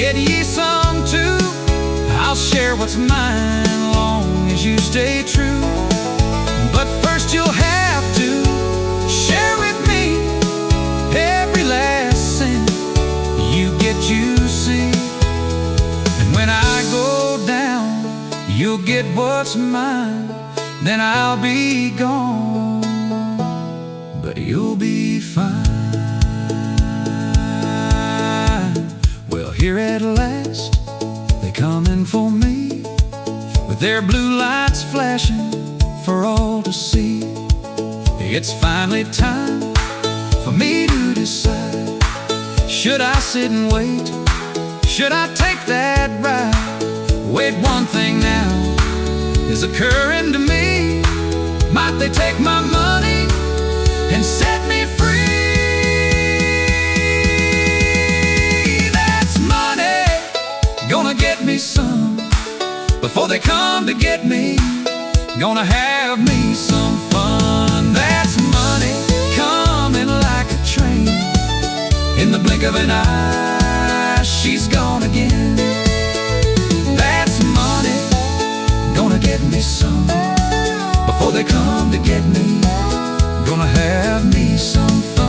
Get ye some too. I'll share what's mine, long as you stay true. But first you'll have to share with me every last cent you get, you see. And when I go down, you'll get what's mine. Then I'll be gone, but you'll be fine. Well, here at last, they coming for me, with their blue lights flashing for all to see. It's finally time for me to decide. Should I sit and wait? Should I take that ride? Wait, one thing now is occurring to me. Might they take my money and set me free? That's money, gonna get me some before they come to get me. Gonna have me some fun. That's money coming like a train. In the blink of an eye, she's gone again. That's money, gonna get me some before they come to get me. Gonna have me some fun.